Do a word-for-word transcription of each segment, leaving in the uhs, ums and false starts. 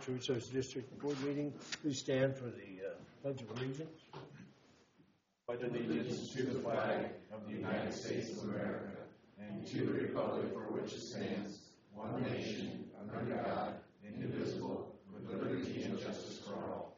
Natural Resource District Board meeting. Please stand for the uh, Pledge of Allegiance. Pledge allegiance to the flag of the United States of America and to the republic for which it stands, one nation, under God, indivisible, with liberty and justice for all.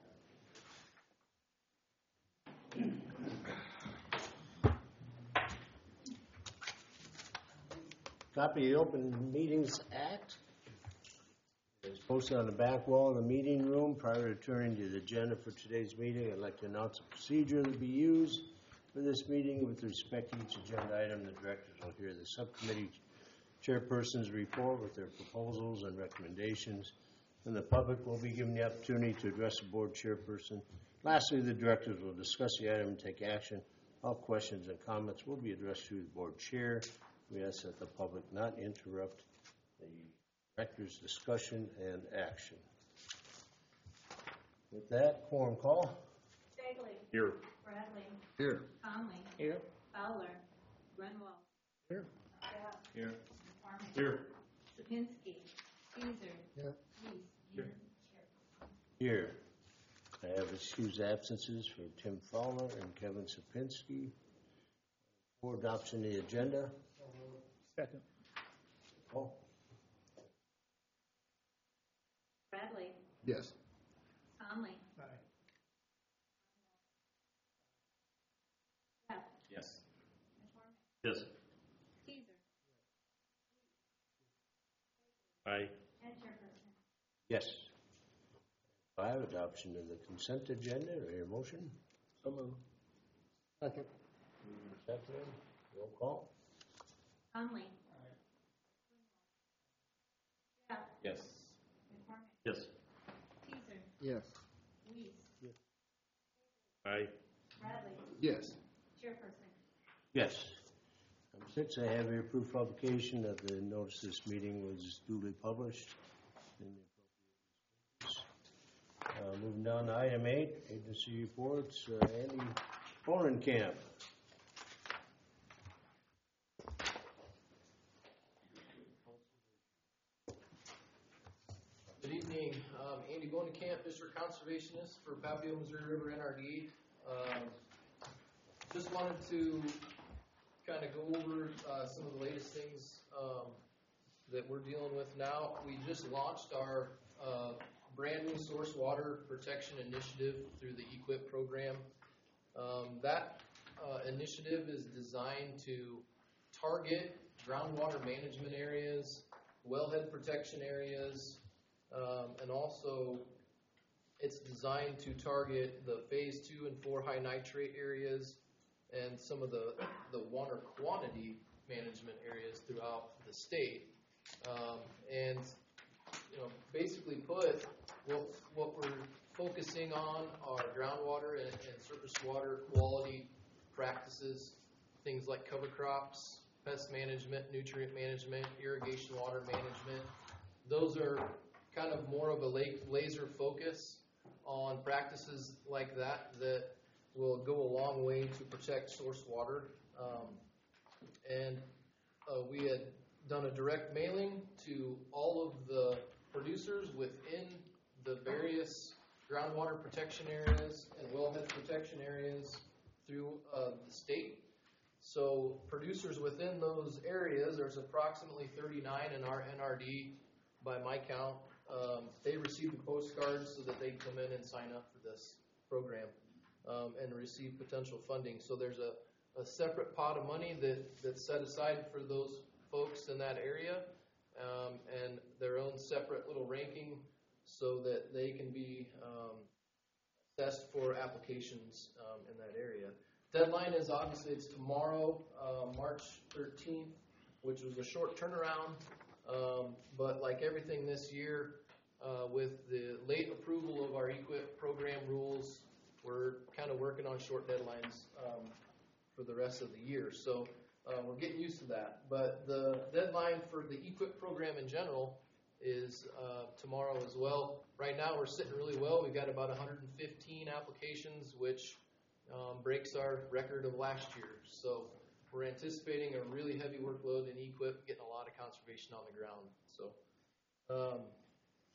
Copy of the Open Meetings Act is posted on the back wall of the meeting room. Prior to turning to the agenda for today's meeting, I'd like to announce a procedure that will be used for this meeting. With respect to each agenda item, the directors will hear the subcommittee chairperson's report with their proposals and recommendations, and the public will be given the opportunity to address the board chairperson. Lastly, the directors will discuss the item and take action. All questions and comments will be addressed to the board chair. We ask that the public not interrupt the director's discussion and action. With that, quorum call. Bagley. Here. Bradley. Here. Conley. Here. Fowler. Grunwald. Here. Stout. Here. McCormick. Here. Sapinski. Caesar. Here. Reese. Here. Here. I have excused absences for Tim Fowler and Kevin Sapinski. For adoption of the agenda. Second. Oh. Bradley. Yes. Conley. Aye. Stout. Yes. McCormick. Yes. Caesar. Aye. And Chairperson. Yes. Five, adoption of the consent agenda. Or your motion? So moved. Second. Second. Roll call. Conley. Stout. Yes. McCormick. Yes. Caesar. Yes. Reese. Aye. Bradley. Yes. Chairperson. Yes. Number six, I have your proof publication that the notice of this meeting was duly published in the appropriate newspapers. Uh, moving down to item eight, agency reports. Uh, Andy Borenkamp. Good evening, um, Andy Bonenkamp, District Conservationist for Papio Missouri River N R D. Um, just wanted to kind of go over uh, some of the latest things um, that we're dealing with now. We just launched our uh, brand new source water protection initiative through the E Q I P program. Um, that uh, initiative is designed to target groundwater management areas, wellhead protection areas, Um, and also, it's designed to target the phase two and four high nitrate areas and some of the, the water quantity management areas throughout the state. Um, and, you know, basically put, what, what we're focusing on are groundwater and, and surface water quality practices, things like cover crops, pest management, nutrient management, irrigation water management. Those are kind of more of a laser focus on practices like that that will go a long way to protect source water. Um, and uh, we had done a direct mailing to all of the producers within the various groundwater protection areas and wellhead protection areas through uh, the state. So producers within those areas, there's approximately thirty-nine in our N R D by my count. Um, they receive the postcards so that they come in and sign up for this program um, and receive potential funding. So there's a, a separate pot of money that, that's set aside for those folks in that area um, and their own separate little ranking so that they can be um, assessed for applications um, in that area. Deadline is obviously it's tomorrow, uh, March thirteenth, which was a short turnaround. Um, but like everything this year, uh, with the late approval of our E Q I P program rules, we're kind of working on short deadlines um, for the rest of the year. So uh, we're getting used to that. But the deadline for the E Q I P program in general is uh, tomorrow as well. Right now we're sitting really well. We've got about one hundred fifteen applications, which um, breaks our record of last year. So we're anticipating a really heavy workload in E Q I P, getting a lot of conservation on the ground. So, um,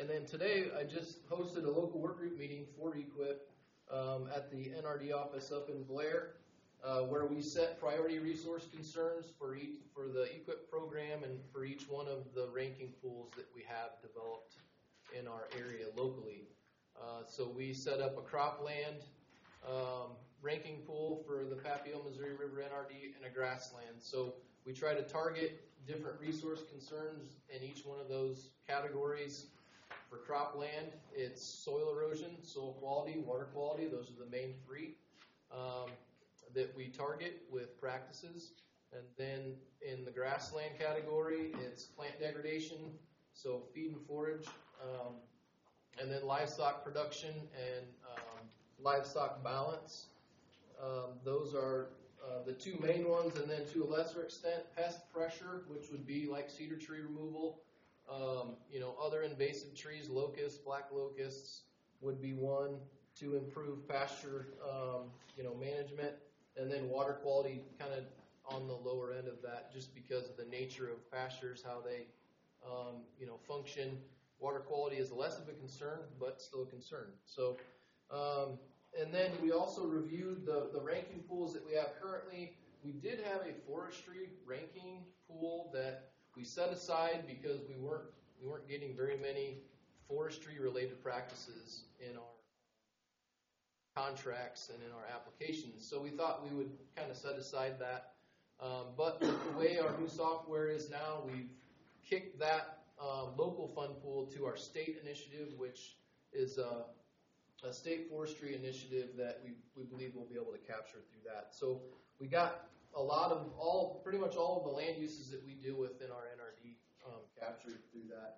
And then today, I just hosted a local work group meeting for Equip um, at the N R D office up in Blair, uh, where we set priority resource concerns for each, for the Equip program and for each one of the ranking pools that we have developed in our area locally. Uh, so we set up a cropland um, ranking pool for the Papio, Missouri River N R D, and a grassland. So we try to target different resource concerns in each one of those categories. For cropland, it's soil erosion, soil quality, water quality. Those are the main three um, that we target with practices. And then in the grassland category, it's plant degradation, so feed and forage, um, and then livestock production and um, livestock balance. Um, those are uh, the two main ones, and then to a lesser extent, pest pressure, which would be like cedar tree removal. Um, you know, other invasive trees, locusts, black locusts would be one to improve pasture, um, you know, management, and then water quality kind of on the lower end of that, just because of the nature of pastures, how they, um, you know, function. Water quality is less of a concern, but still a concern. So, um, and then we also reviewed the, the ranking pools that we have currently. We did have a forestry ranking pool that we set aside because we weren't we weren't getting very many forestry related practices in our contracts and in our applications. So we thought we would kind of set aside that. Um, but the way our new software is now, we've kicked that um, local fund pool to our state initiative, which is a, a state forestry initiative that we, we believe we'll be able to capture through that. So we got a lot of all, pretty much all of the land uses that we deal with in our N R D um, captured through that.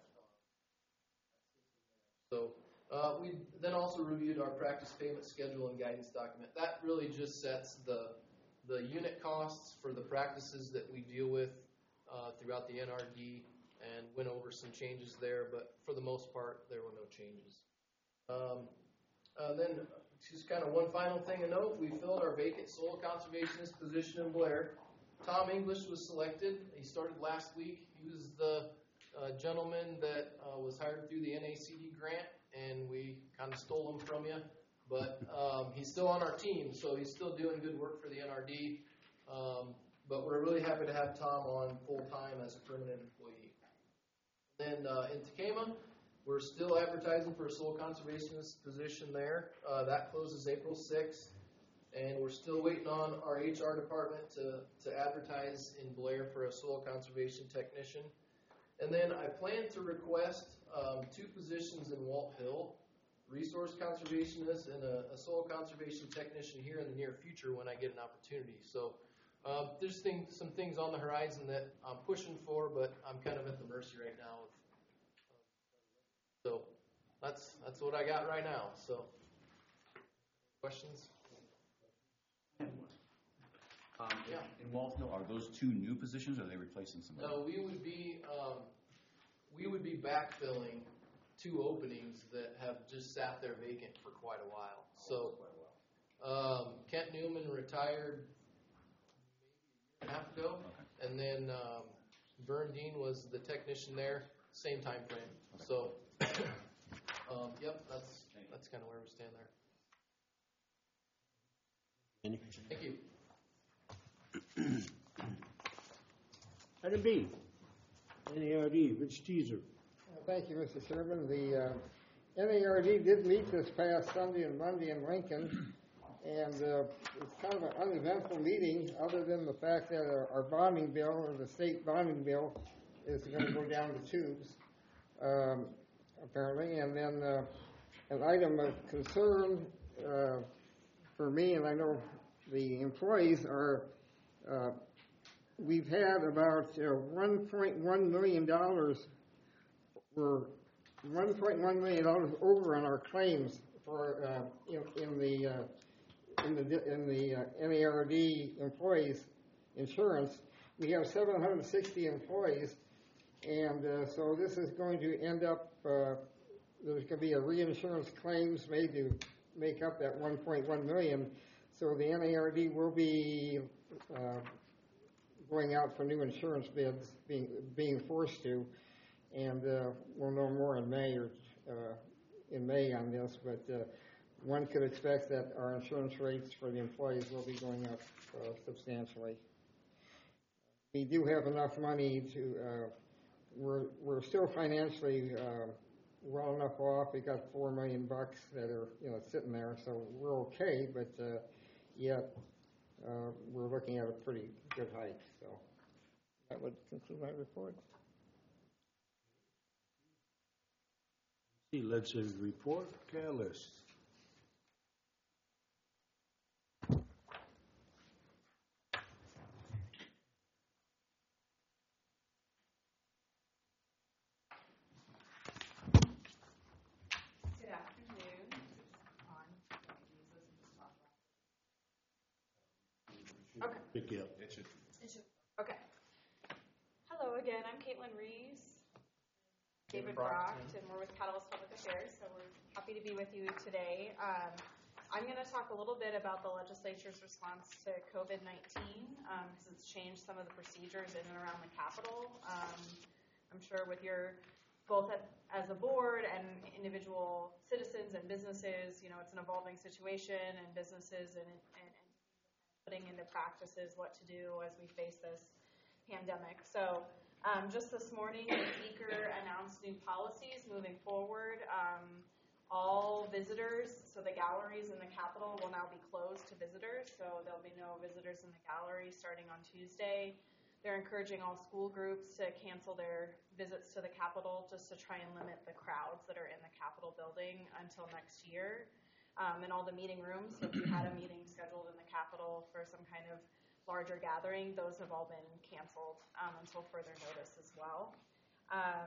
So uh, we then also reviewed our practice payment schedule and guidance document. That really just sets the the unit costs for the practices that we deal with uh, throughout the N R D, and went over some changes there, but for the most part, there were no changes. Um, uh, then just kind of one final thing to note, we filled our vacant soil conservationist position in Blair. Tom English was selected. He started last week. He was the uh, gentleman that uh, was hired through the N A C D grant, and we kind of stole him from you. But um, he's still on our team, so he's still doing good work for the N R D. Um, but we're really happy to have Tom on full-time as a permanent employee. Then uh, in Tekamah, we're still advertising for a soil conservationist position there. Uh, that closes April sixth, and we're still waiting on our H R department to, to advertise in Blair for a soil conservation technician. And then I plan to request um, two positions in Walt Hill, resource conservationist and a, a soil conservation technician here in the near future when I get an opportunity. So uh, there's thing, some things on the horizon that I'm pushing for, but I'm kind of at the mercy right now of So that's that's what I got right now. So, questions? Um, Yeah. In Walt Hill, are those two new positions, or are they replacing somebody? No, we would be um, we would be backfilling two openings that have just sat there vacant for quite a while. So, um, Kent Newman retired maybe a year and a half ago, Okay. and then um, Vern Dean was the technician there, same time frame. Okay. So. Um, yep, that's that's kind of where we stand there. Any? Thank you. Item B, N A R D, Rich Teaser. Thank you, Mister Chairman. The uh, N A R D did meet this past Sunday and Monday in Lincoln, and uh, it's kind of an uneventful meeting, other than the fact that our, our bonding bill, or the state bonding bill, is going to go down the tubes, um, apparently. And then uh, an item of concern uh, for me, and I know the employees, are uh, we've had about uh, one point one million dollars. We're one point one million dollars over on our claims for uh, in, in the uh, in the in the uh, N A R D employees insurance. We have seven hundred sixty employees, and uh, so this is going to end up. Uh, there's going to be a reinsurance claims made to make up that one point one million. So the N A R D will be uh, going out for new insurance bids, being being forced to. And uh, we'll know more in May or uh, in May on this, but uh, one could expect that our insurance rates for the employees will be going up uh, substantially. We do have enough money to, uh, we're, we're still financially uh, well enough off. We got four million bucks that are, you know, sitting there, so we're okay, but uh, yet uh, we're looking at a pretty good hike. So that would conclude my report. See, legislative report, Catalyst. Good afternoon. On. Okay. Pick you up. It should. Okay. Hello again. I'm Caitlin Reeves, David Brock, and we're with Catalyst Public Affairs. So we're happy to be with you today. Um, I'm going to talk a little bit about the legislature's response to COVID nineteen um, because it's changed some of the procedures in and around the Capitol. Um, I'm sure with your both at, as a board and individual citizens and businesses, you know, it's an evolving situation, and businesses and, and, and putting into practices what to do as we face this pandemic. So um, just this morning, the speaker announced new policies moving forward. Um, all visitors, so the galleries in the Capitol will now be closed to visitors, so there'll be no visitors in the gallery starting on Tuesday. They're encouraging all school groups to cancel their visits to the Capitol just to try and limit the crowds that are in the Capitol building until next year. Um, and all the meeting rooms, so if you had a meeting scheduled in the Capitol for some kind of larger gathering, those have all been canceled um, until further notice as well. Um,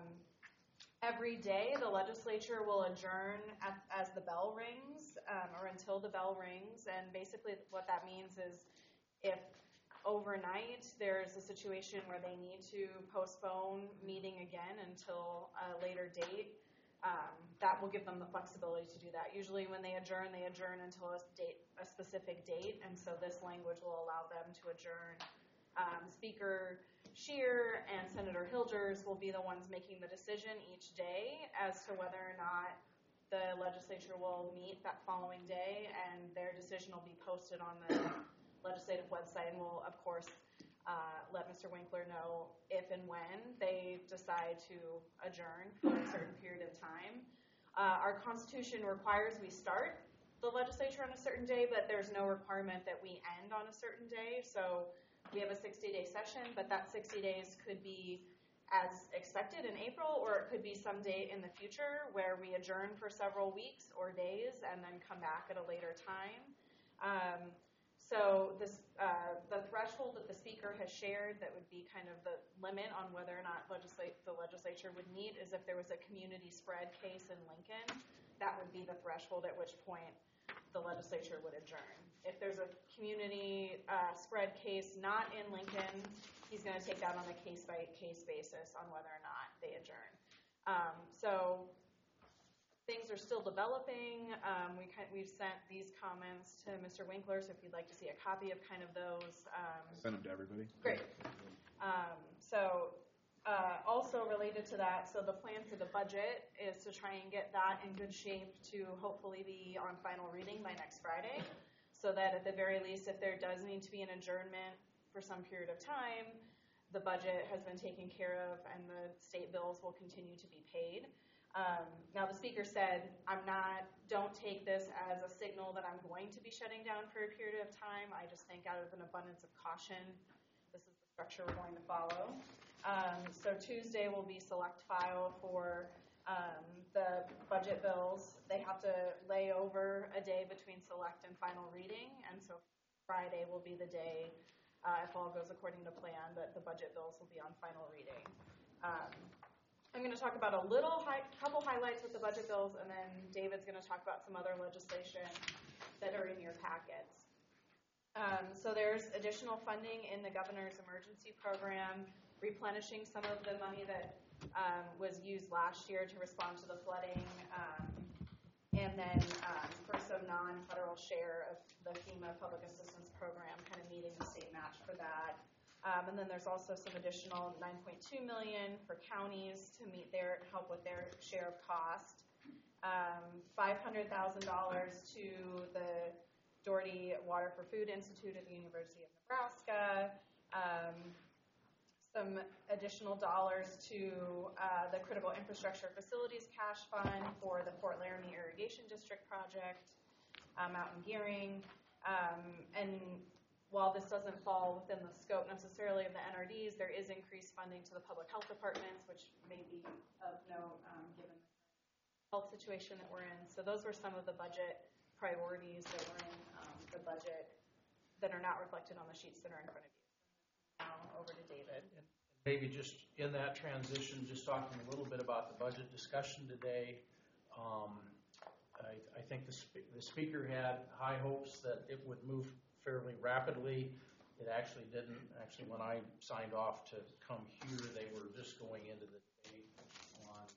every day, the legislature will adjourn at, as the bell rings um, or until the bell rings. And basically what that means is if overnight there's a situation where they need to postpone meeting again until a later date, um, that will give them the flexibility to do that. Usually when they adjourn, they adjourn until a date, a specific date, and so this language will allow them to adjourn. Um, Speaker Scheer and Senator Hilgers will be the ones making the decision each day as to whether or not the legislature will meet that following day, and their decision will be posted on the legislative website, and we'll, of course, uh, let Mister Winkler know if and when they decide to adjourn for a certain period of time. Uh, our Constitution requires we start the legislature on a certain day, but there's no requirement that we end on a certain day. So we have a sixty-day session, but that sixty days could be as expected in April, or it could be some day in the future where we adjourn for several weeks or days and then come back at a later time. Um, So this, uh, the threshold that the speaker has shared that would be kind of the limit on whether or not legislate, the legislature would meet is if there was a community spread case in Lincoln, that would be the threshold at which point the legislature would adjourn. If there's a community uh, spread case not in Lincoln, he's going to take that on a case-by-case basis on whether or not they adjourn. Um, so things are still developing. Um, we kind, we've sent these comments to Mister Winkler, so if you'd like to see a copy of kind of those. Um, Send them to everybody. Great. Um, so uh, also related to that, so the plan for the budget is to try and get that in good shape to hopefully be on final reading by next Friday, so that at the very least, if there does need to be an adjournment for some period of time, the budget has been taken care of and the state bills will continue to be paid. Um, now, the speaker said, I'm not, don't take this as a signal that I'm going to be shutting down for a period of time. I just think out of an abundance of caution, this is the structure we're going to follow. Um, so Tuesday will be select file for um, the budget bills. They have to lay over a day between select and final reading, and so Friday will be the day, uh, if all goes according to plan, that the budget bills will be on final reading. Um, I'm going to talk about a little high, couple highlights with the budget bills, and then David's going to talk about some other legislation that are in your packets. Um, so there's additional funding in the governor's emergency program, replenishing some of the money that um, was used last year to respond to the flooding, um, and then um, for some non-federal share of the FEMA Public Assistance Program, kind of meeting the state match for that. Um, and then there's also some additional nine point two million dollars for counties to meet their help with their share of cost. um, five hundred thousand dollars to the Doherty Water for Food Institute at the University of Nebraska, um, some additional dollars to uh, the Critical Infrastructure Facilities Cash Fund for the Fort Laramie Irrigation District project um, out in Gearing. Um, and while this doesn't fall within the scope necessarily of the N R Ds, there is increased funding to the public health departments, which may be of note um, given the health situation that we're in. So those were some of the budget priorities that were in um, the budget that are not reflected on the sheets that are in front of you. Now over to David. Maybe just in that transition, just talking a little bit about the budget discussion today. Um, I, I think the, spe the speaker had high hopes that it would move fairly rapidly. It actually didn't. Actually, when I signed off to come here, they were just going into the debate on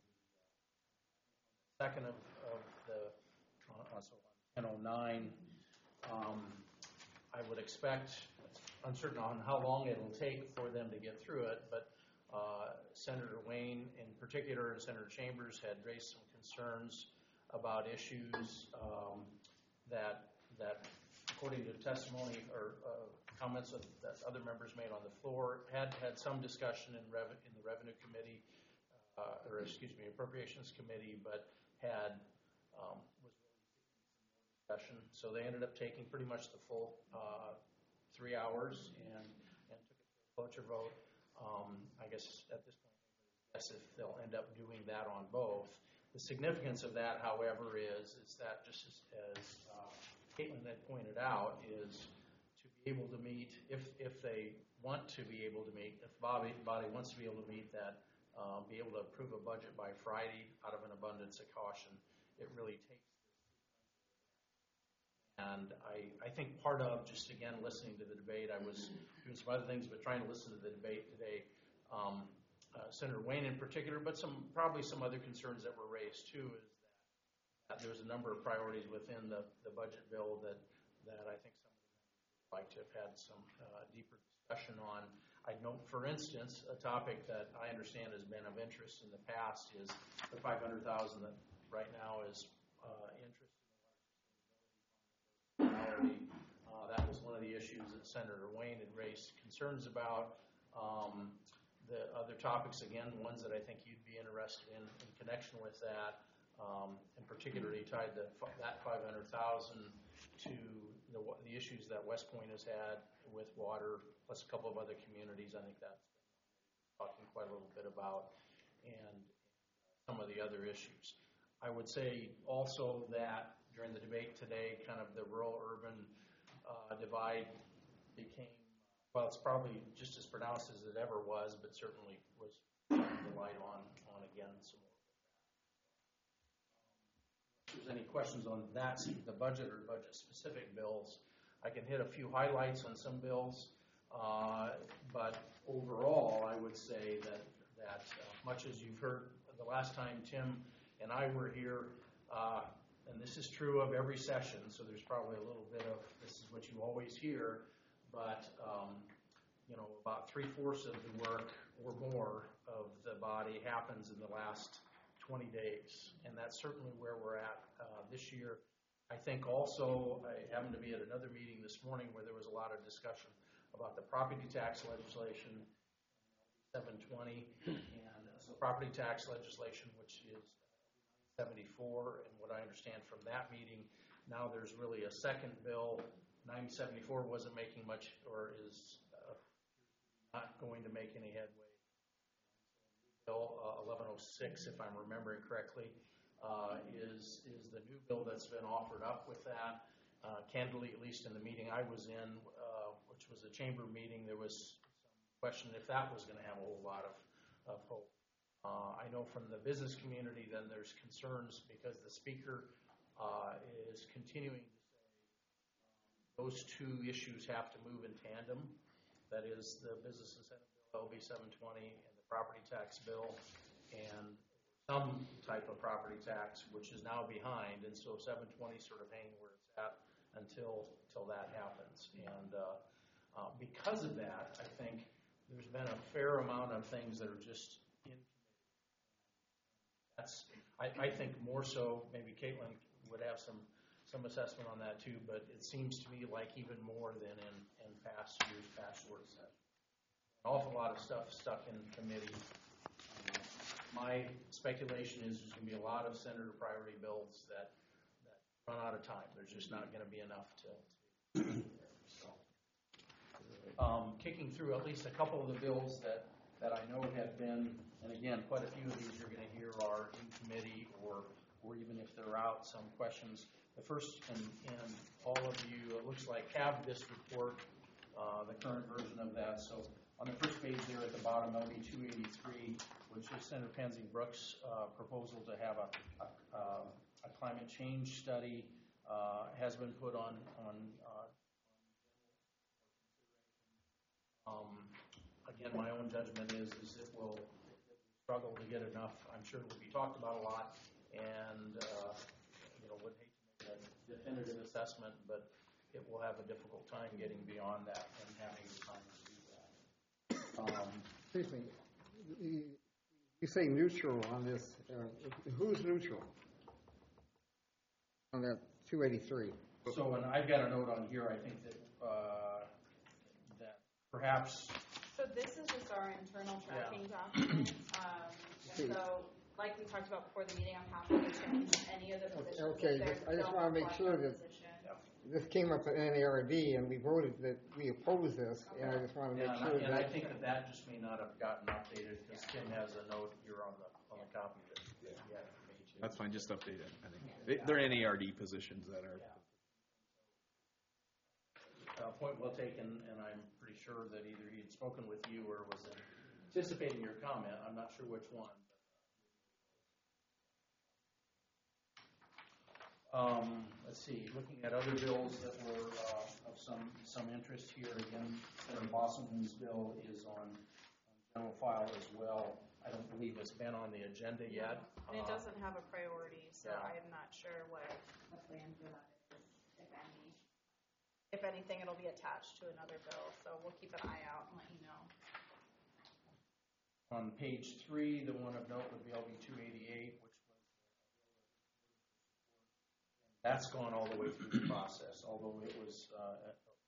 the second of, of the, uh, so ten oh nine. Um, I would expect, uncertain on how long it'll take for them to get through it, but uh, Senator Wayne in particular and Senator Chambers had raised some concerns about issues um, that that according to testimony or uh, comments of, that other members made on the floor, had had some discussion in, rev in the Revenue Committee, uh, or excuse me, Appropriations Committee, but had um, was really seeking some more discussion. So they ended up taking pretty much the full uh, three hours and, and took it to a cloture vote. Um, I guess at this point, guess if they'll end up doing that on both. The significance of that, however, is is that just as, as uh, Caitlin had pointed out, is to be able to meet, if if they want to be able to meet, if Bobby body wants to be able to meet that, uh, be able to approve a budget by Friday out of an abundance of caution. It really takes this. And I I think part of just again listening to the debate, I was doing some other things, but trying to listen to the debate today. Um, uh, Senator Wayne in particular, but some probably some other concerns that were raised too, is that there's a number of priorities within the, the budget bill that, that I think some of them would like to have had some uh, deeper discussion on. I'd note, for instance, a topic that I understand has been of interest in the past is the five hundred thousand dollars that right now is uh, interest in the water sustainability fund. Uh, that was one of the issues that Senator Wayne had raised concerns about. Um, the other topics, again, ones that I think you'd be interested in in connection with that, Um, and particularly tied to that five hundred thousand to the, the issues that West Point has had with water, plus a couple of other communities. I think that's talking quite a little bit about, and some of the other issues. I would say also that during the debate today, kind of the rural-urban uh, divide became, well, it's probably just as pronounced as it ever was, but certainly was the light on, on again some more. If there's any questions on that, the budget or budget-specific bills, I can hit a few highlights on some bills. Uh, but overall, I would say that, that uh, much as you've heard the last time Tim and I were here, uh, and this is true of every session, so there's probably a little bit of this is what you always hear, but um, you know, about three-fourths of the work or more of the body happens in the last twenty days, and that's certainly where we're at uh, this year. I think also, I happened to be at another meeting this morning where there was a lot of discussion about the property tax legislation, seven twenty, and so property tax legislation, which is seventy-four, and what I understand from that meeting, now there's really a second bill. nine seventy-four wasn't making much, or is uh, not going to make any headway. Bill uh, eleven oh six, if I'm remembering correctly, uh, is is the new bill that's been offered up with that. Uh, candidly, at least in the meeting I was in, uh, which was a chamber meeting, there was some question if that was going to have a whole lot of, of hope. Uh, I know from the business community then there's concerns because the speaker uh, is continuing to say um, those two issues have to move in tandem. That is the business incentive bill, L B seven twenty, and the property tax bill, and some type of property tax, which is now behind, and so seven twenty sort of hanging where it's at until until that happens. And uh, uh, because of that, I think there's been a fair amount of things that are just in committee. That's I, I think more so, maybe Caitlin would have some, some assessment on that too, but it seems to me like even more than in, in past years, past work sessions. An awful lot of stuff stuck in committee. Um, my speculation is there's going to be a lot of senator priority bills that, that run out of time. There's just not going to be enough to, to so. Um, kicking through at least a couple of the bills that, that I know have been, and again, quite a few of these you're going to hear are in committee or, or even if they're out, some questions. The first, and, and all of you, it looks like, have this report, uh, the current version of that. So on the first page there at the bottom, L B two eighty-three, which is Senator Pansy Brooks' uh, proposal to have a, a, uh, a climate change study, uh, has been put on, on uh, Um, again, my own judgment is, is it will struggle to get enough. I'm sure it will be talked about a lot, and uh, you know, would hate to make a definitive assessment, but it will have a difficult time getting beyond that and having the time to do that. Um, Excuse me, you, you say neutral on this, uh, who's neutral on that two eighty-three? so, and I've got a note on here. I think that uh, that perhaps. So this is just our internal tracking document. Um, and so, like we talked about before the meeting, I'm happy to change any of the positions. Okay, if just- they're- I just don't wanna make reflect sure our that- position. This came up at N A R D, and we voted that we oppose this, and I just want to Yeah, make and I, sure and I that. think that that just may not have gotten updated because Tim has a note here on the on the copy that that he had for me too. That's fine, just update it, I think. They- They're N A R D positions that are. Uh, point well taken, and I'm pretty sure that either he had spoken with you or was anticipating your comment. I'm not sure which one. Um, let's see, looking at other bills that were uh, of some some interest here. Again, Senator Bosselman's bill is on, on general file as well. I don't believe it's been on the agenda yet. And it Uh, doesn't have a priority, so yeah. I'm not sure what the plan for that is, if any. If anything, it'll be attached to another bill, so we'll keep an eye out and let you know. On page three, the one of note would be L B two eighty-eight, which was that's gone all the way through the process, although it was uh,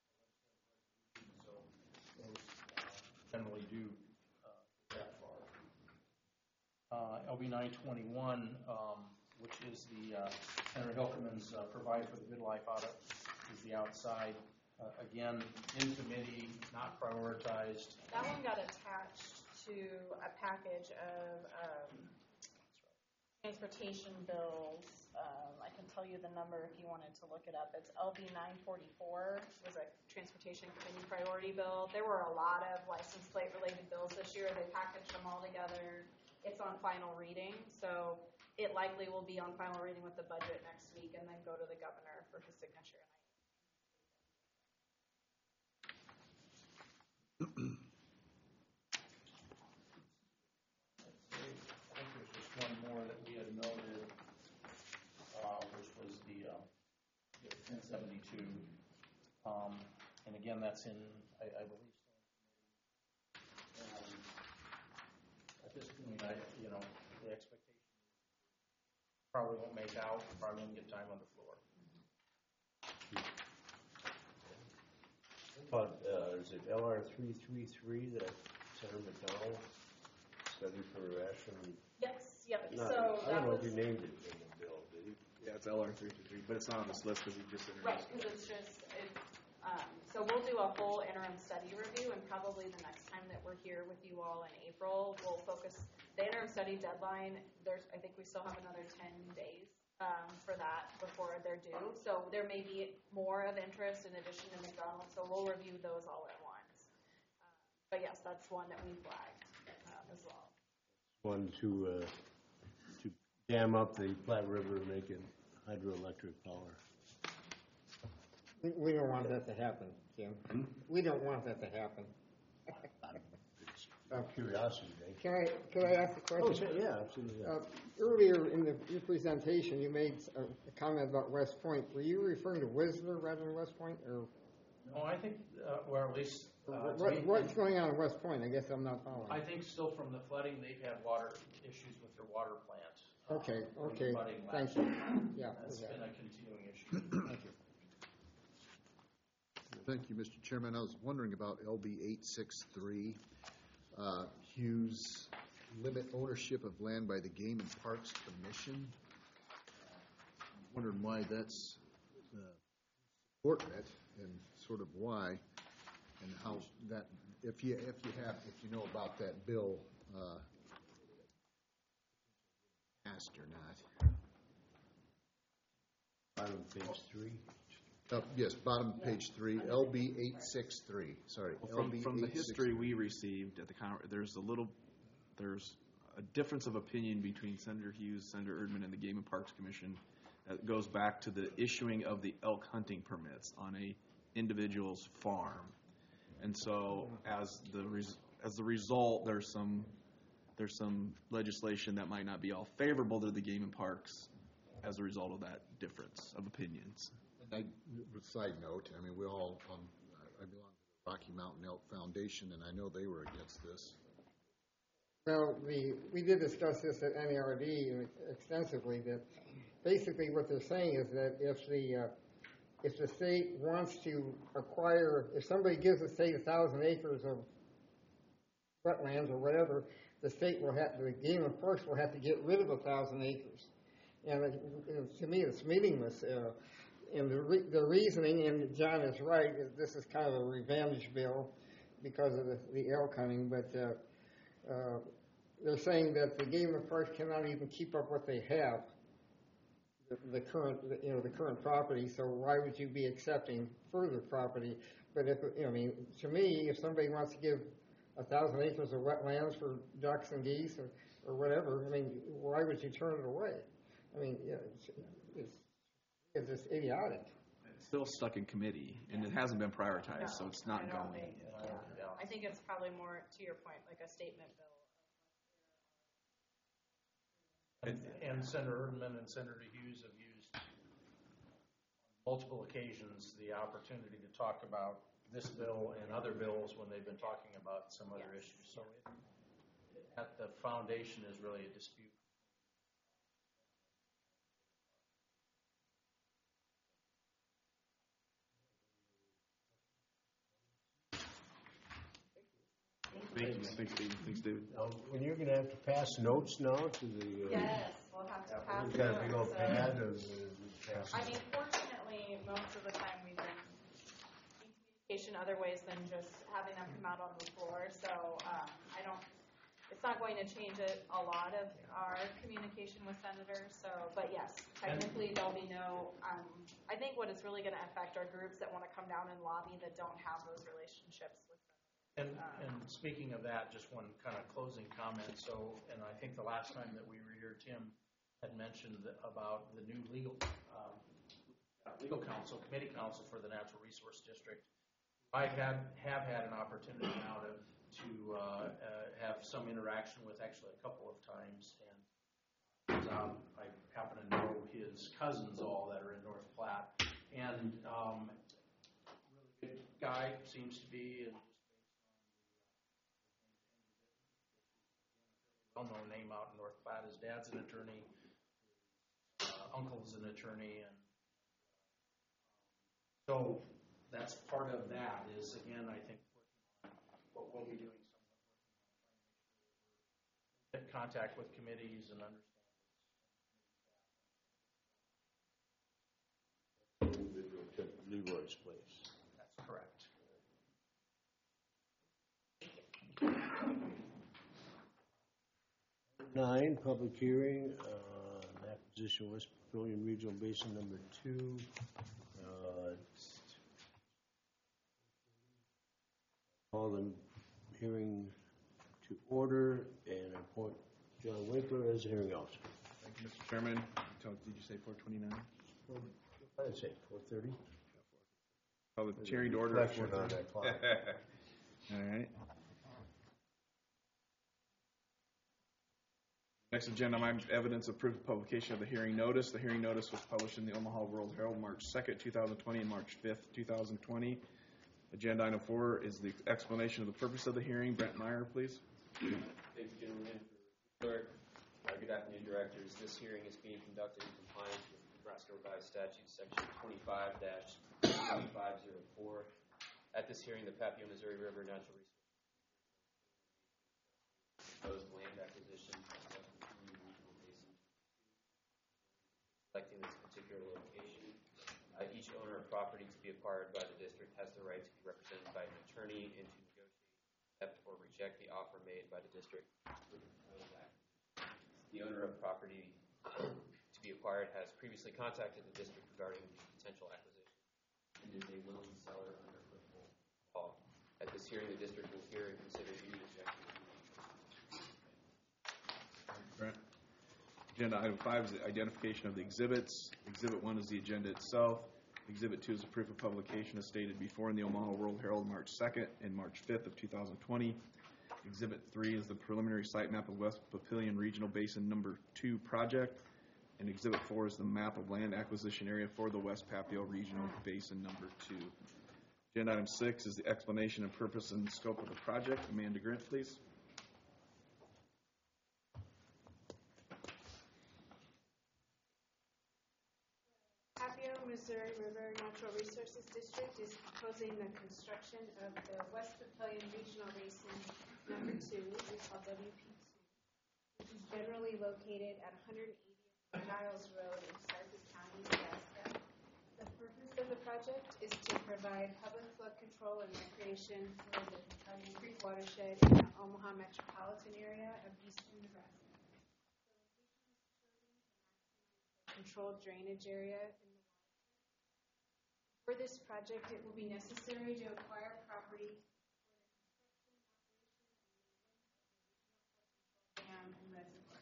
so those uh, generally do uh, that far. Uh, L B nine twenty-one, um, which is the uh, Senator Hilkerman's uh, provide for the midlife audit, is the outside. Uh, again, in committee, not prioritized. That one got attached to a package of um, transportation bills. Um, I can tell you the number if you wanted to look it up. It's L B nine forty-four. It was a transportation committee priority bill. There were a lot of license plate related bills this year. They packaged them all together. It's on final reading, so it likely will be on final reading with the budget next week and then go to the governor for his signature. I think there's just one more that we had noted, uh, which was the, uh, the ten seventy-two. Um, and again, that's in, I, I believe, still in committee. And at this point, I, you know, the expectation probably won't make out, probably won't get time on the floor. But, uh, is it L R three three three that Senator McDonald study for Ashland? Yes, yep. No, So I that don't know was if he named it in the bill, did he? Yeah, it's L R three two three, but it's not on this list because we just right introduced it. because it's just it, um, so we'll do a whole interim study review, and probably the next time that we're here with you all in April, we'll focus the interim study deadline. There's I think we still have another ten days. Um, for that before they're due. So there may be more of interest in addition to McDonald's, so we'll review those all at once. Uh, but yes, that's one that we flagged uh, as well. One to, uh, to dam up the Platte River, make it hydroelectric power. We, we don't want that to happen, Jim. We don't want that to happen. Out of curiosity, Dave. Can I, can I ask a Oh, question? sure, yeah, absolutely. Uh, Earlier in the, your presentation, you made a, a comment about West Point. Were you referring to Whistler rather than West Point, or No, I think, uh, or at least, uh, to what, me- what's going on in West Point? I guess I'm not following. I think still from the flooding, they've had water issues with their water plant. uh, Okay, from the okay, budding thank last you. year. Yeah, That's okay. been a continuing issue. Thank you. Thank you, Mister Chairman. I was wondering about L B eight six three, uh, Hughes limit ownership of land by the Game and Parks Commission. I'm wondering why that's uh, important it and sort of why and how that, if you if you have if you know about that bill uh, passed or not. Bottom page three. Uh, yes, bottom page three, L B eight six three. Sorry, Well, From, L B from the eight six history three. we received at the con, there's a little, there's a difference of opinion between Senator Hughes, Senator Erdman, and the Game and Parks Commission that goes back to the issuing of the elk hunting permits on a individual's farm. And so as the, res, as the result, there's some, there's some legislation that might not be all favorable to the Game and Parks as a result of that difference of opinions. I, side note, I mean, we all, um, I belong to the Rocky Mountain Elk Foundation, and I know they were against this. Well, we, we did discuss this at N A R D extensively, that basically what they're saying is that if the, uh, if the state wants to acquire, if somebody gives the state a thousand acres of wetlands or whatever, the state will have, the Game and Parks will have to get rid of a thousand acres. And it, it, to me, it's meaningless. Uh, and the, re, the reasoning, and John is right, is this is kind of a revenge bill because of the, the elk hunting, but uh, uh, they're saying that the Game and Parks cannot even keep up what they have, the, the current, you know, the current property. So why would you be accepting further property? But if, you know, I mean, to me, if somebody wants to give a thousand acres of wetlands for ducks and geese or, or whatever, I mean, why would you turn it away? I mean, yeah, it's, it's, it's just idiotic. It's still stuck in committee, and it hasn't been prioritized, so it's not I don't going. think- yeah. I think it's probably more, to your point, like a statement bill. And, and Senator Erdman and Senator Hughes have used on multiple occasions the opportunity to talk about this bill and other bills when they've been talking about some other Yes. issues. So it, at the foundation is really a dispute. Thank you. Thanks, David. Thanks, David. Now, when you're gonna have to pass notes now to the, uh, Yes, we'll have to pass. we've got a big old those, so- pad of, uh, pass. I mean, fortunately, most of the time we've been in communication other ways than just having them come out on the floor. So um, I don't, it's not going to change it, a lot of our communication with senators. So, but yes, technically there'll be no, um, I think what it's really going to affect are groups that want to come down and lobby that don't have those relationships with them. And, and speaking of that, just one kind of closing comment. So, and I think the last time that we were here, Tim had mentioned about the new legal, um, legal counsel, committee counsel for the Natural Resource District. I had, have had an opportunity now to, to uh, uh, have some interaction with actually a couple of times. And um, I happen to know his cousins all that are in North Platte. And um, really good guy, seems to be, and well-known name out in North Platte. His dad's an attorney, uh, uncle's an attorney, and so that's part of that. Is again, I think working on what we'll be doing. Somewhat get contact with committees and understand. Individual to Leroy's place. That's correct. Nine, public hearing, uh, acquisition West Pavilion Regional Basin number two. Uh, Call the hearing to order and appoint John Winkler as hearing officer. Thank you, Mister Chairman. Did you say four twenty-nine? What did I say, four thirty? Call the hearing to order at four Reflection on thirty. that clock. All right. Next agenda item, evidence of proof of publication of the hearing notice. The hearing notice was published in the Omaha World Herald March second, two thousand twenty, and March fifth, two thousand twenty. Agenda item four is the explanation of the purpose of the hearing. Brent Meyer, please. Thanks, Chairman. Uh, Uh, Good afternoon, directors. This hearing is being conducted in compliance with Nebraska Revised Statute, Section twenty-five dash twenty-five oh four. At this hearing, the Papio Missouri River Natural Resources proposed land acquisition of Western Missouri Regional Basin, selecting this particular location. Uh, each owner of property to be acquired by the district has the right to be represented by an attorney and to negotiate, accept, or reject the offer made by the district for the proposed acquisition. The owner of property to be acquired has previously contacted the district regarding the potential acquisition and is a willing seller under applicable law. At this hearing, the district will hear and consider any objection. Grant. Agenda item five is the identification of the exhibits. Exhibit one is the agenda itself. Exhibit two is the proof of publication as stated before in the Omaha World Herald March second and March fifth of two thousand twenty. Exhibit three is the preliminary site map of West Papillion Regional Basin Number two project. And Exhibit four is the map of land acquisition area for the West Papio Regional Basin Number two. Agenda item six is the explanation of purpose and scope of the project. Amanda Grant, please. Papio Missouri River Natural Resources District is proposing the construction of the West Papillion Regional Basin Number Two, we call W P two, which is generally located at one hundred eighty Giles Road in Sarpy County, Nebraska. The purpose of the project is to provide public flood control and recreation for the Papillion Creek watershed in the Omaha metropolitan area of eastern Nebraska. Controlled drainage area in the watershed. For this project, it will be necessary to acquire property for the construction, operation, and dam and reservoir.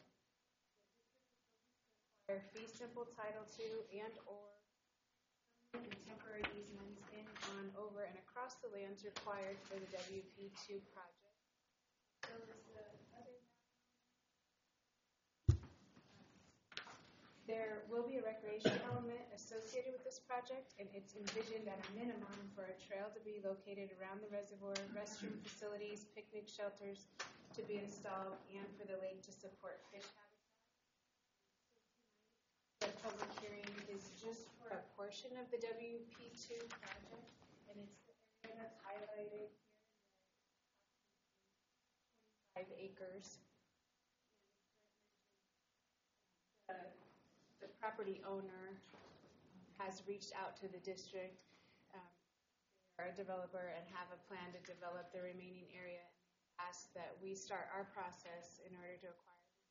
Acquire fee simple title to and or permanent and temporary easements in, on, over, and across the lands required for the W P two project. So is the other There will be a recreation element associated with this project, and it's envisioned at a minimum for a trail to be located around the reservoir, restroom facilities, picnic shelters to be installed, and for the lake to support fish habitat. The public hearing is just for a portion of the W P two project, and it's the area that's highlighted here, twenty-five acres. The The property owner has reached out to the district. Um, they are a developer and have a plan to develop the remaining area, and ask that we start our process in order to acquire this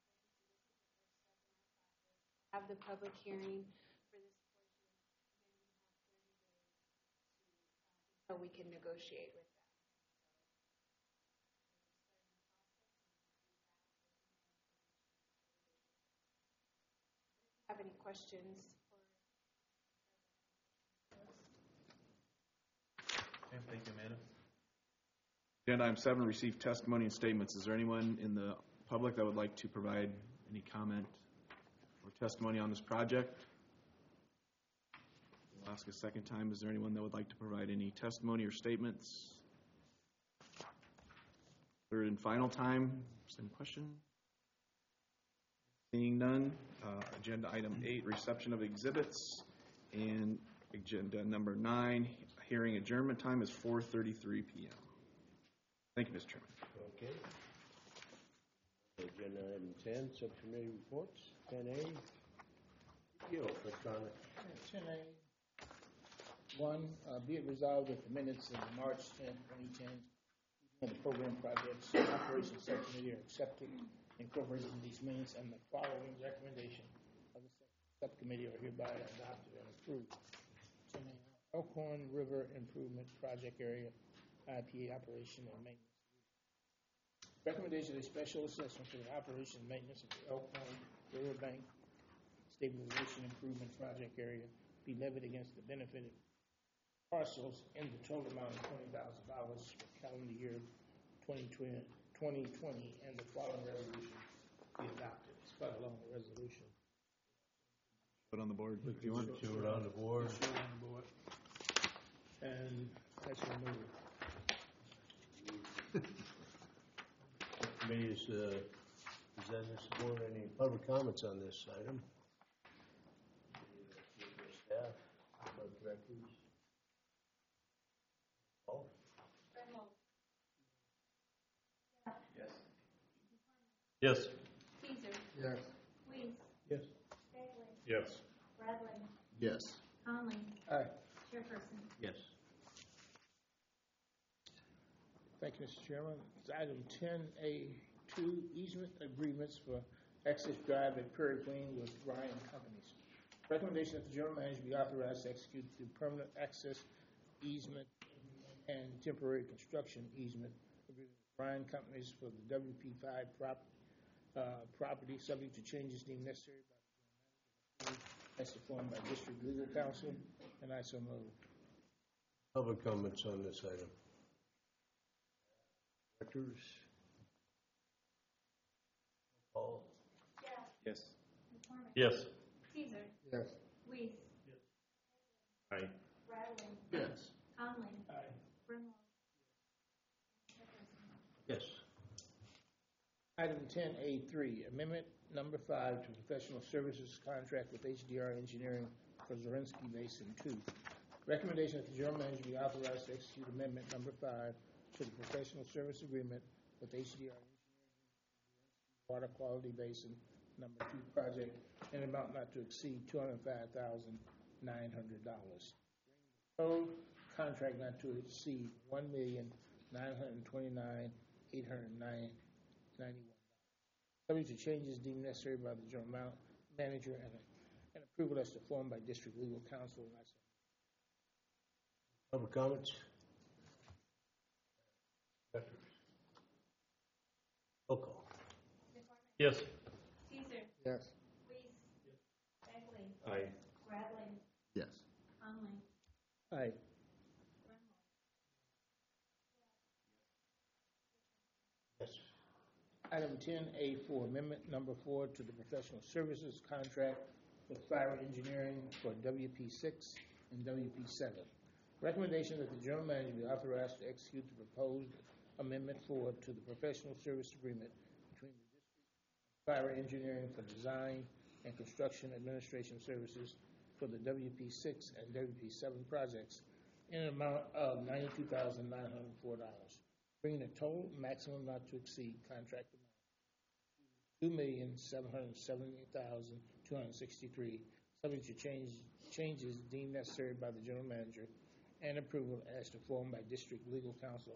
land. Have the public hearing for this portion, then we have thirty days to, uh, until we can negotiate with them. Have any questions? Okay, thank you, Amanda. Agenda item seven, receive testimony and statements. Is there anyone in the public that would like to provide any comment or testimony on this project? I'll ask a second time. Is there anyone that would like to provide any testimony or statements? Third and final time. Same question? Seeing none, uh, agenda item eight, reception of exhibits, and agenda number nine, hearing adjournment time is four thirty-three p m Thank you, Mister Chairman. Okay. Agenda item ten, subcommittee reports. ten A. You, Chris Conley. ten A. One, uh, be it resolved that the minutes of March tenth, twenty ten, of the program projects operations subcommittee are accepted, incorporated in these minutes, and the following recommendation of the subcommittee are hereby adopted and approved. ten A. Elkhorn River Improvement Project Area, I P A operation and maintenance. Recommendation of a special assessment for the operation and maintenance of the Elkhorn Riverbank Stabilization Improvement Project Area be levied against the benefited parcels in the total amount of twenty thousand dollars for calendar year twenty twenty, and the following resolution be adopted. It's quite a long resolution. Put on the board if you want. Show it on the board. Show it on the board. And that's removed. Committee is uh, Representatives of the board, any public comments on this item? Staff, board directors? Paul? Brenholz. Yes. Teaser. Yes. Weiss. Yes. Bagley. Yes. Bradley. Yes. Conley. Aye. Chairperson. Yes. Thank you, Mister Chairman. It's item ten A two, easement agreements for access drive at Prairie Queen with Ryan Companies. Recommendation that the general manager be authorized to execute the permanent access easement and temporary construction easement agreement with Ryan Companies for the W P five prop, uh, property, subject to changes deemed necessary by the general manager as performed by district legal counsel, and I so move. Public comments on this item? Directors? Paul? Yes. McCormick. Yes. Teaser. Yes. Weiss. Aye. Bradley. Yes. Conley. Aye. Brenholz. Chairperson. Yes. Item ten A three, amendment number five to professional services contract with H D R Engineering for Zorinsky Basin Two. Recommendation that the general manager be authorized to execute amendment number five to the professional service agreement with H D R Engineering for Water Quality Basin Number Two project in an amount not to exceed two hundred five thousand nine hundred dollars. Total contract not to exceed one million nine hundred twenty-nine thousand eight hundred ninety-one dollars. Subject to changes deemed necessary by the general ma- manager and, and approval as to form by district legal counsel. And that's Public comments? Directors? Roll call. McCormick. Yes. Teaser. Yes. Weiss. Bagley. Aye. Bradley. Yes. Conley. Aye. Brenholz. Yes. Item ten A four, amendment number four to the professional services contract with Fire Engineering for W P six and W P seven. Recommendation that the general manager be authorized to execute the proposed amendment four to the professional service agreement between the district and Fire Engineering for design and construction administration services for the W P six and W P seven projects in an amount of ninety-two thousand nine hundred four dollars, bringing the total maximum not to exceed contract amount two million seven hundred seventy thousand two hundred sixty-three, subject to change, changes deemed necessary by the general manager and approval as to form by district legal counsel.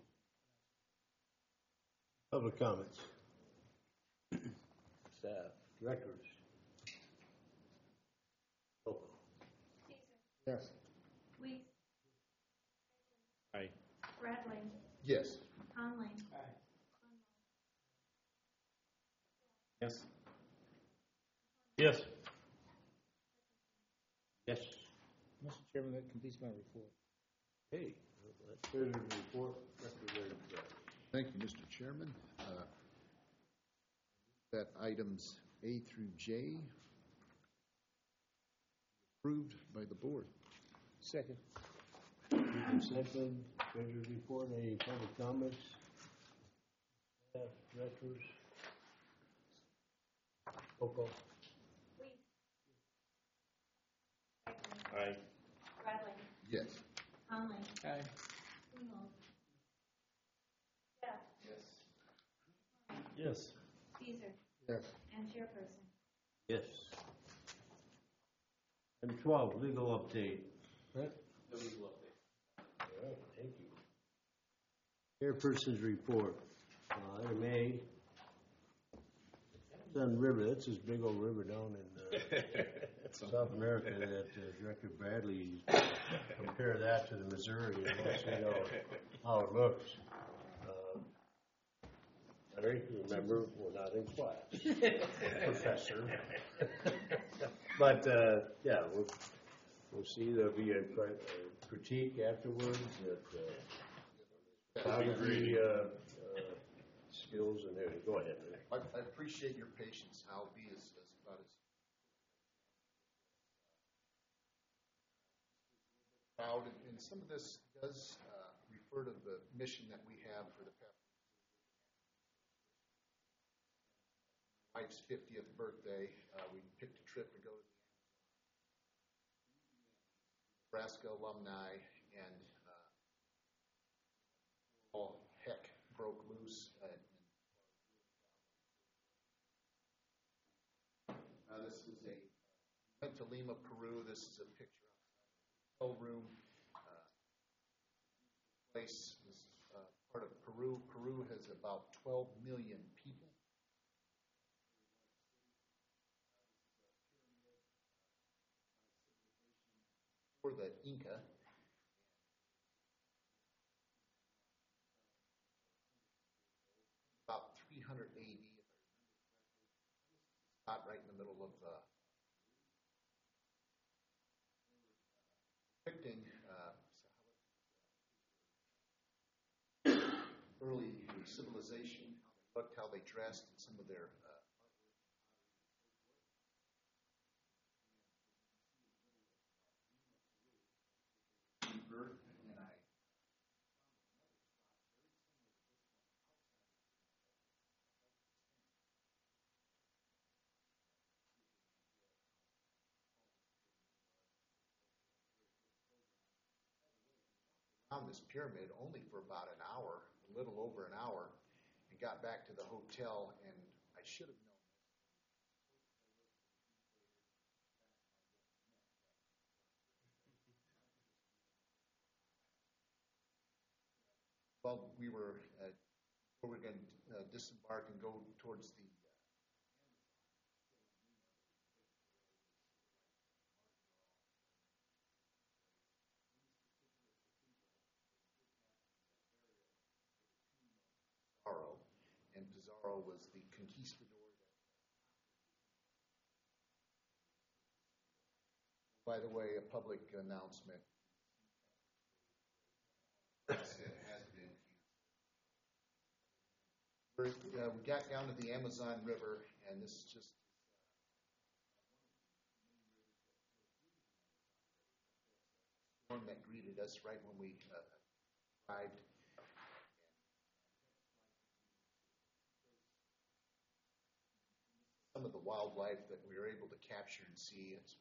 Public comments? Staff? Directors? Roll call. Teaser. Yes. Weiss. Aye. Bradley. Yes. Conley. Yes. Yes. Yes. Mister Chairman, that completes my report. Hey, that's good report. Representative Bradley. Thank you, Mister Chairman. Uh, That items A through J approved by the board. Second. Moved and seconded. Treasurer's report, any public comments? Staff, directors? Roll call. Weiss. Bagley. Aye. Bradley. Yes. Conley. Aye. Brenholz. Jeff. Yes. Teaser. Yes. And Chairperson. Yes. Item twelve, legal update. Right? No legal update. All right, thank you. Chairperson's report. Uh, Item A. Sun River, that's this big old river down in uh, South America that uh, Director Bradley compare that to the Missouri and we'll see how, how it looks. Uh, Larry, remember, we're not in class, Professor. But, uh, yeah, we'll, we'll see, there'll be a cri- a critique afterwards that, uh, photography, uh, uh, skills and everything. Go ahead, Larry. I, I appreciate your patience. I'll be as, as about as proud, and, and some of this does uh, refer to the mission that we have for the past. wife's fiftieth birthday, uh, we picked a trip to go to the Nebraska alumni, and uh, all heck broke loose. Uh, uh, this is a went to Lima, Peru. This is a picture outside the hotel room. Uh, place is uh, part of Peru. Peru has about twelve million people. For the Inca. About three hundred A D, if I remember correctly. Spot right in the middle of uh, depicting uh, early civilization, how they looked, how they dressed, and some of their uh, birth, and I found this pyramid only for about an hour, a little over an hour, and got back to the hotel, and I should have known. Well, we were, uh, before we were going to uh, disembark and go towards the uh, Pizarro, and Pizarro was the conquistador. By the way, a public announcement. It has been. We're, uh, we got down to the Amazon River, and this is just the storm that greeted us right when we uh, arrived. Some of the wildlife that we were able to capture and see. It's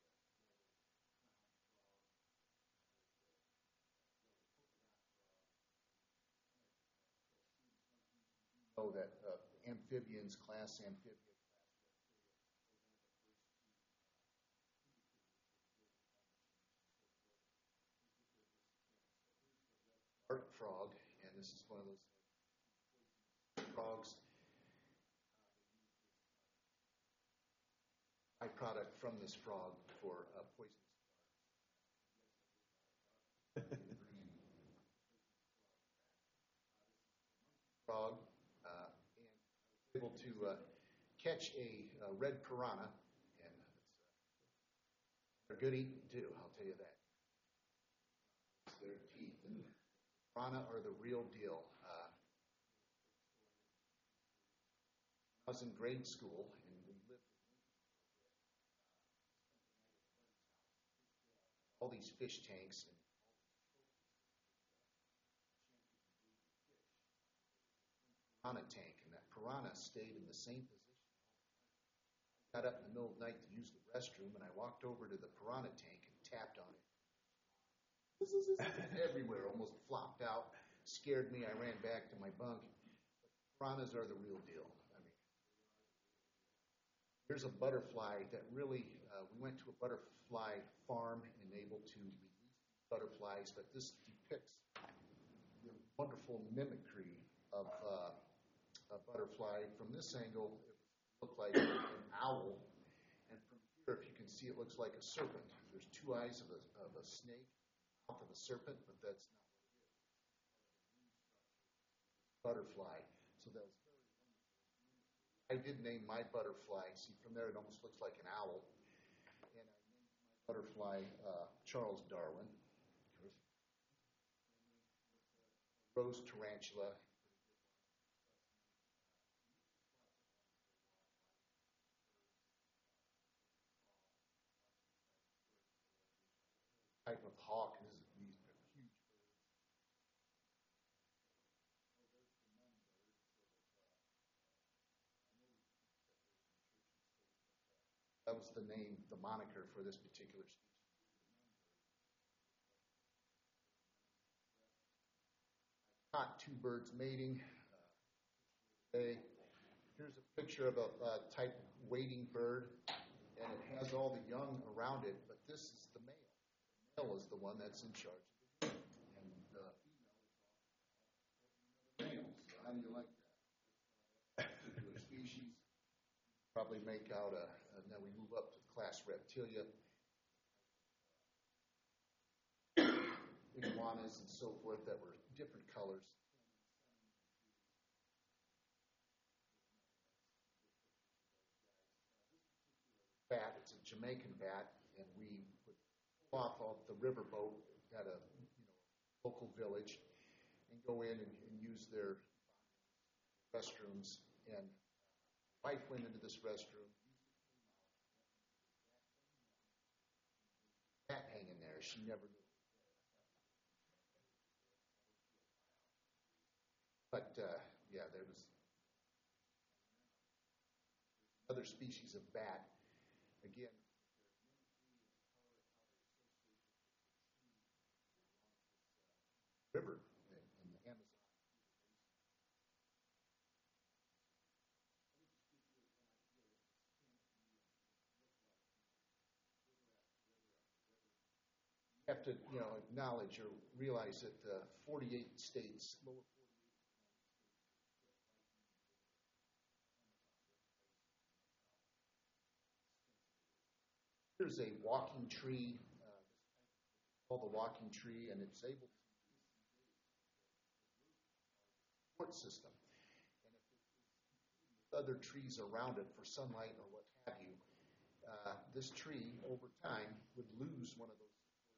know that uh, amphibians, class amphibians, art frog, and this is one of those frogs. Byproduct from this frog for uh, poisonous frog, uh, and I was able to uh, catch a uh, red piranha, and it's, uh, they're good eating too, I'll tell you that. It's their teeth. And piranha are the real deal. Uh, I was in grade school, and we lived in all these fish tanks, and piranha tank, and that piranha stayed in the same position. I got up in the middle of the night to use the restroom, and I walked over to the piranha tank and tapped on it. Everywhere, almost flopped out, scared me. I ran back to my bunk. Piranhas are the real deal. I mean, here's a butterfly that really, uh, we went to a butterfly farm and able to release butterflies, but this depicts the wonderful mimicry of uh, a butterfly. From this angle, it looked like an owl, and from here, if you can see, it looks like a serpent. There's two eyes of a, of a snake, mouth of a serpent, but that's not what it is. Butterfly. So that was very wonderful. I did name my butterfly. See, from there, it almost looks like an owl. And I named my butterfly uh, Charles Darwin. Rose tarantula. Type of hawk. This is these huge birds. That was the name, the moniker for this particular species. Caught two birds mating uh, today. Here's a picture of a, a type of wading bird, and it has all the young around it, but this is the male. The male is the one that's in charge of the young, and the female is male. So how do you like that? Particular species. Probably make out a, a, now we move up to class Reptilia, iguanas and so forth that were different colors. Bat, it's a Jamaican bat, and we would pull off of the riverboat at a you know local village and go in and, and use their restrooms. And my wife went into this restroom, bat hanging there. She never knew. But uh, yeah, there was another species of bat. Again, river in the Amazon. You have to, you know, acknowledge or realize that uh, forty-eight states, lower Here's a walking tree, uh, called the walking tree, and it's able to support system. And if it's other trees around it for sunlight or what have you, uh, this tree over time would lose one of those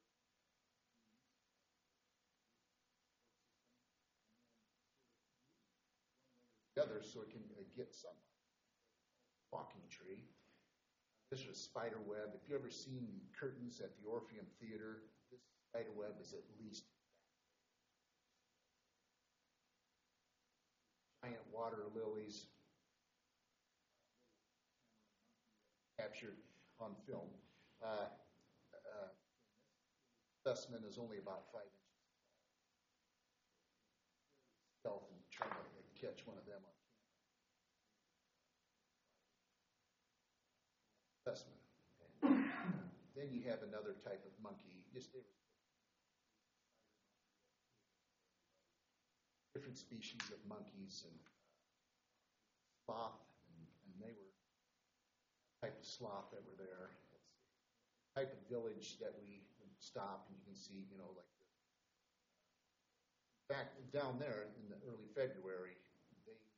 together so it can uh, get sunlight. Walking tree. This is a spider web. If you've ever seen the curtains at the Orpheum Theater, this spider web is at least giant water lilies captured on film. Uh, uh, specimen is only about five inches tall. Stealth and trying to catch one of them on specimen. And then you have another type of monkey. Just they were different species of monkeys and sloth, and, and they were type of sloth that were there. It's the type of village that we would stop, and you can see, you know, like the, back down there in the early February, they were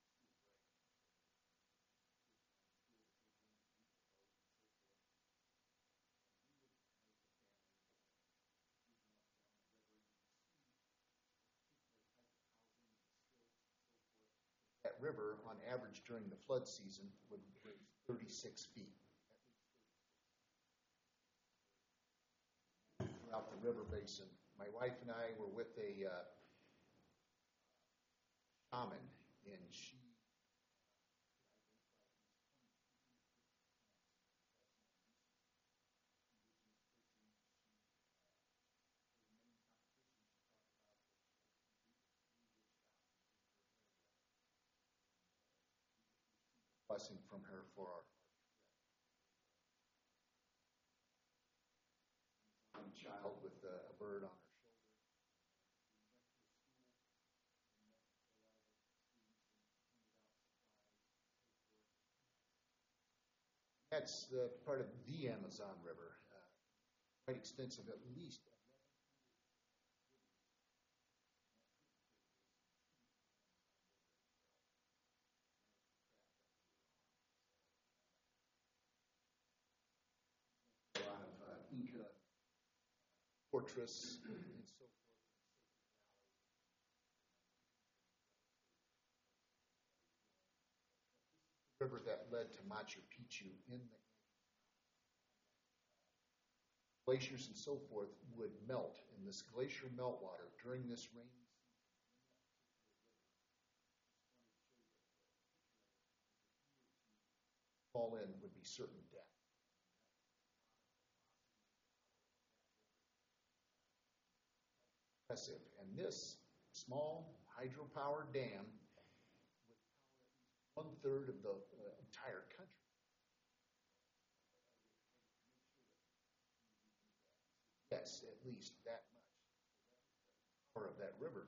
that river, on average during the flood season, would raise thirty-six feet. Throughout the river basin. My wife and I were with a uh, shaman, and she blessing from her for our young child with a, a bird on her shoulder. That's uh, part of the Amazon River, uh, quite extensive, at least. A lot of uh, Inca fortress and so forth. The river that led to Machu Picchu in the glaciers and so forth would melt, and this glacier meltwater during this rain fall in would be certain death. impressive. And this small hydropower dam would power one-third of the uh, entire country. Yes, at least that much. Power of that river.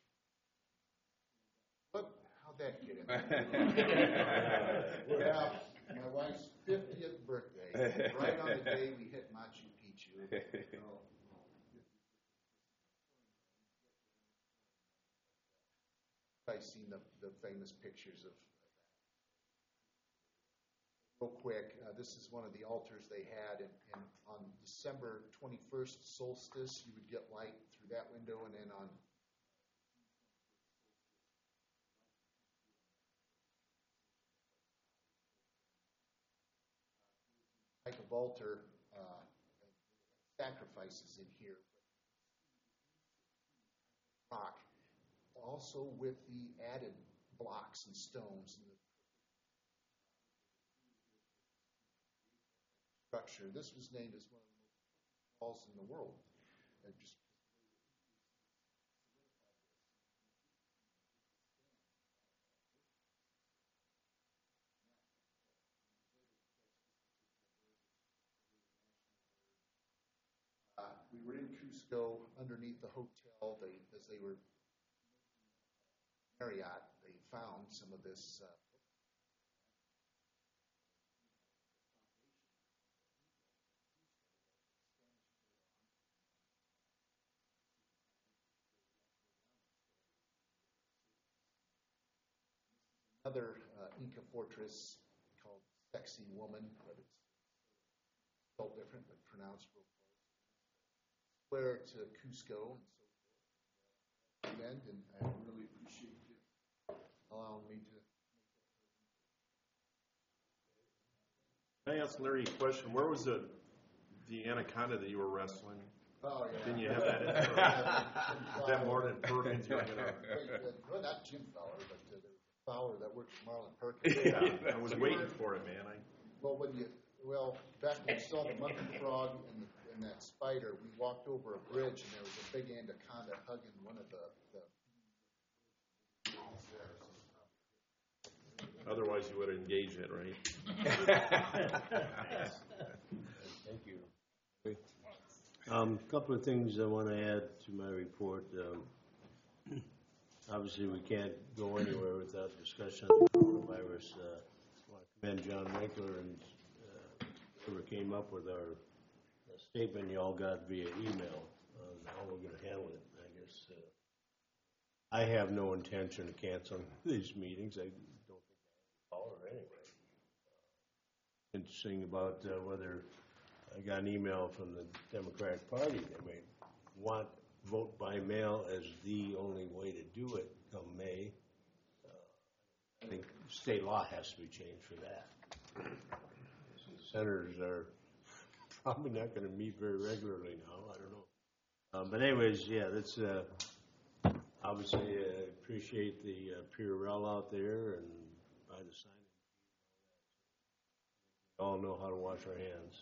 What? How'd that get in there? Well, my wife's fiftieth birthday, right on the day we hit Machu Picchu. Oh, I've seen the, the famous pictures of real quick. Uh, this is one of the altars they had, and, and on December twenty-first solstice, you would get light through that window, and then on type of altar uh, sacrifices in here. Rock, also with the added blocks and stones and the structure. This was named as one of the most walls in the world. Uh, just Uh, we were in Cusco underneath the hotel. They, as they were Marriott, they found some of this. Uh, another uh, Inca fortress called Sexy Woman, but it's spelled different, but pronounced real close. Square to Cusco and so forth. And, and I really appreciate you allowing me to. Can I ask Larry a question? Where was the the anaconda that you were wrestling? Oh, yeah. Didn't you have that in there? Is that more than Perkins? You're gonna... Well, not Jim Fowler, but uh, there was a Fowler that worked for Marlon Perkins. Yeah, I was waiting for it, man. I... Well, when you, well, back when we saw the monkey frog and, the, and that spider, we walked over a bridge and there was a big anaconda hugging one of the. the Otherwise, you would have engaged it, right? Thank you. Um, couple of things I want to add to my report. Um, obviously, we can't go anywhere without discussion of the coronavirus. Uh, I want to commend John Winkler and uh, whoever came up with our uh, statement you all got via email on how we're going to handle it. I guess uh, I have no intention of canceling these meetings. I don't think I have a anyway. Uh, interesting about uh, whether I got an email from the Democratic Party. They may want vote by mail as the only way to do it come May. Uh, I think state law has to be changed for that. Senators are probably not going to meet very regularly now. I don't know. Um, but anyways, yeah, that's uh, obviously uh, appreciate the uh, Purell out there and by the sign. We all know how to wash our hands.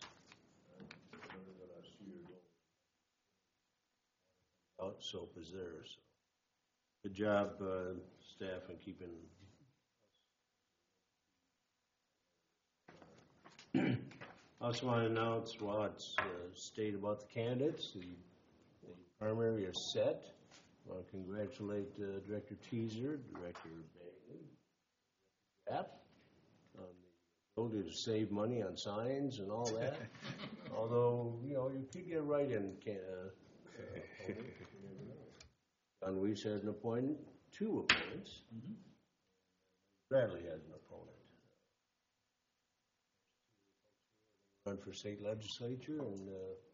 Out soap is there. So. Good job, uh, staff, in keeping. I also want to announce while it's uh, stated about the candidates, the, the primary is set. I want to congratulate uh, Director Teaser, Director Bailey, Japp, on the ability to save money on signs and all that. Although, you know, you could get right in. Uh, uh, John Weiss has an opponent, two opponents. Mm-hmm. Bradley has an opponent. Run for state legislature and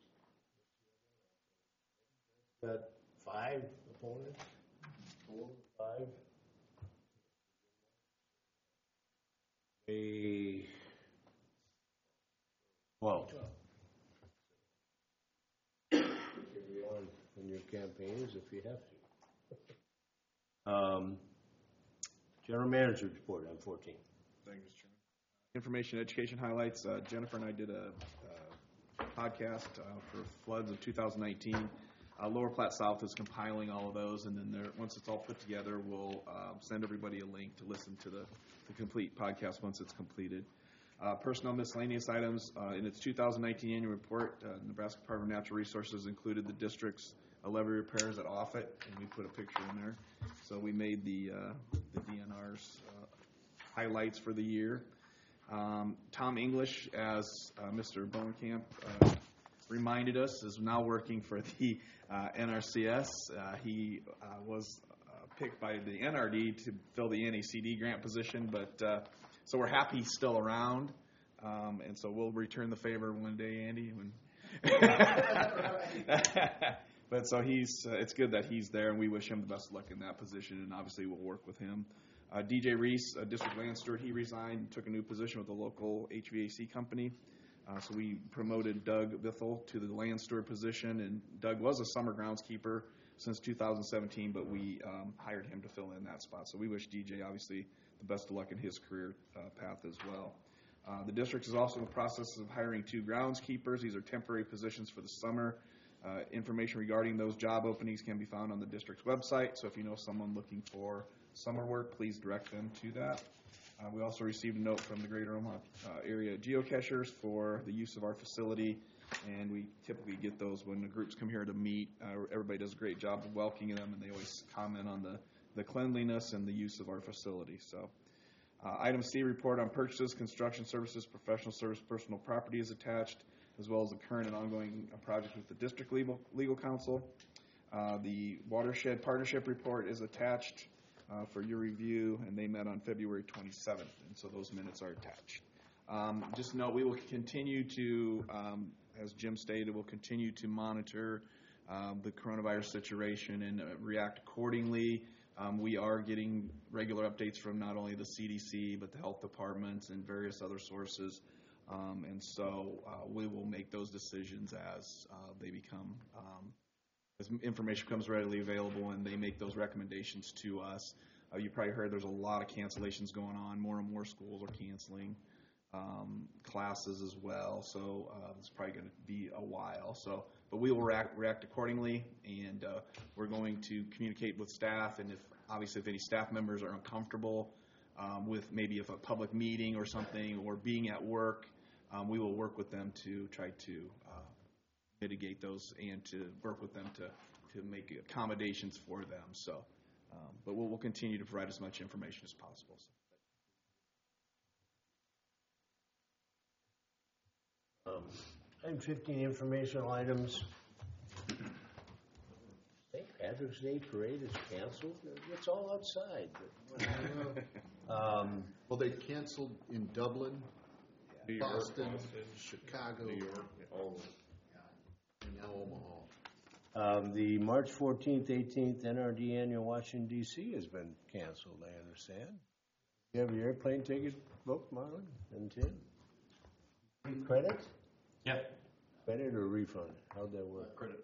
uh, got five opponents, four, five. A twelve. Carry on in your campaigns if you have to. Um, General Manager's report on fourteen. Thank you, Mister Chairman. Information education highlights. Uh, Jennifer and I did a, a podcast uh, for floods of two thousand nineteen. Uh, Lower Platte South is compiling all of those, and then there, once it's all put together, we'll uh, send everybody a link to listen to the, the complete podcast once it's completed. Uh, personnel miscellaneous items, uh, in its two thousand nineteen annual report, uh, Nebraska Department of Natural Resources included the district's uh, levee repairs at Offutt, and we put a picture in there. So we made the, uh, the D N R's uh, highlights for the year. Um, Tom English, as uh, Mister Bowenkamp uh, reminded us, is now working for the uh, N R C S. Uh, he uh, was uh, picked by the N R D to fill the N A C D grant position, but uh, so we're happy he's still around, um, and so we'll return the favor one day, Andy. When but so he's, uh, it's good that he's there, and we wish him the best of luck in that position, and obviously we'll work with him. Uh, D J Reese, uh, District Land Steward, he resigned and took a new position with a local H V A C company. Uh, so we promoted Doug Vithel to the land steward position, and Doug was a summer groundskeeper since two thousand seventeen, but we um, hired him to fill in that spot. So we wish D J, obviously, the best of luck in his career uh, path as well. Uh, the district is also in the process of hiring two groundskeepers. These are temporary positions for the summer. Uh, information regarding those job openings can be found on the district's website. So if you know someone looking for summer work, please direct them to that. Uh, we also received a note from the Greater Omaha uh, area geocachers for the use of our facility, and we typically get those when the groups come here to meet. Uh, everybody does a great job of welcoming them, and they always comment on the, the cleanliness and the use of our facility. So, uh, item C, report on purchases, construction services, professional service, personal property is attached, as well as the current and ongoing uh, project with the district legal, legal counsel. Uh, the watershed partnership report is attached Uh, for your review, and they met on February twenty-seventh, and so those minutes are attached. Um, just note, we will continue to, um, as Jim stated, we'll continue to monitor um, the coronavirus situation and uh, react accordingly. Um, we are getting regular updates from not only the C D C, but the health departments and various other sources, um, and so uh, we will make those decisions as uh, they become um, as information becomes readily available and they make those recommendations to us. Uh, you probably heard there's a lot of cancellations going on. More and more schools are canceling um, classes as well, so uh, it's probably going to be a while. So, but we will react, react accordingly, and uh, we're going to communicate with staff, and if obviously if any staff members are uncomfortable um, with maybe if a public meeting or something or being at work, um, we will work with them to try to uh, mitigate those and to work with them to, to make accommodations for them. So, um, but we'll, we'll continue to provide as much information as possible. Um, item fifteen, informational items. Saint Patrick's Day parade is canceled. It's all outside. But, um, Well, they canceled in Dublin, New York, Boston, Boston, Chicago, New York, all and now Omaha. Um, the March fourteenth, eighteenth N R D annual Washington, D C has been canceled, I understand. You have your airplane ticket booked, Marlon and Tim? Any credit? Yep. Credit or refund? How'd that work? Credit.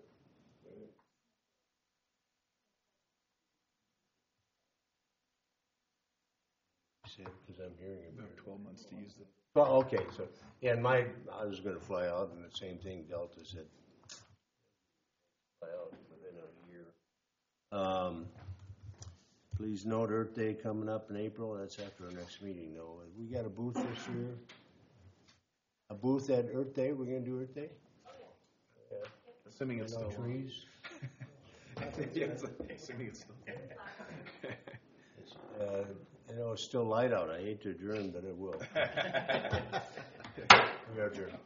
Because I'm hearing You about have twelve months to use the. Well, okay, so, yeah, and my, I was gonna fly out, and the same thing Delta said. Fly out within a year. Um, please note Earth Day coming up in April, that's after our next meeting, though. We got a booth this year? A booth at Earth Day, we're gonna do Earth Day? Yeah. Assuming it's No still trees? yeah, it's, assuming it's still It's, uh, I know it's still light out, I hate to adjourn, but it will. We are adjourned.